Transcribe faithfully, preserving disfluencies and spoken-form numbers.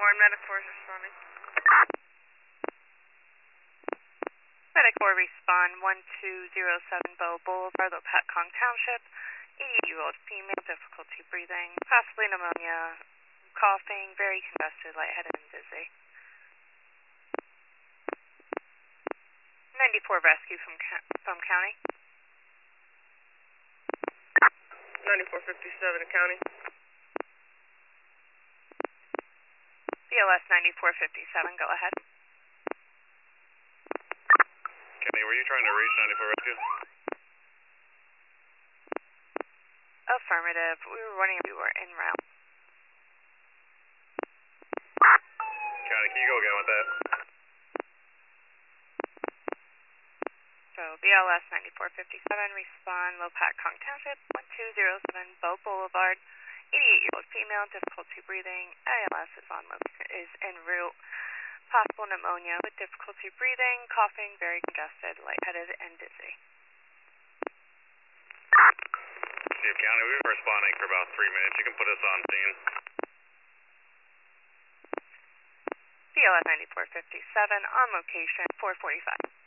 Warren, Medicore is responding. Medicore respond one two zero seven Bow Boulevard, Lopatcong Township. eighty-eight-year-old female, difficulty breathing, possibly pneumonia, coughing, very congested, lightheaded, and dizzy. ninety-four rescue from from County. ninety-four fifty-seven to County. B L S ninety-four fifty-seven, go ahead. Kenny, were you trying to reach ninety-four rescue? Affirmative. We were running, we were en route. County, can you go again with that? So B L S ninety-four fifty-seven, respond Lopatcong Township, one two zero seven Bow Boulevard, eighty-eight-year-old female, difficulty breathing, A L S is on is en route, possible pneumonia with difficulty breathing, coughing, very congested, lightheaded, and dizzy. Steve County, we've been responding for about three minutes. You can put us on scene. B L S ninety-four fifty-seven, on location, four forty-five.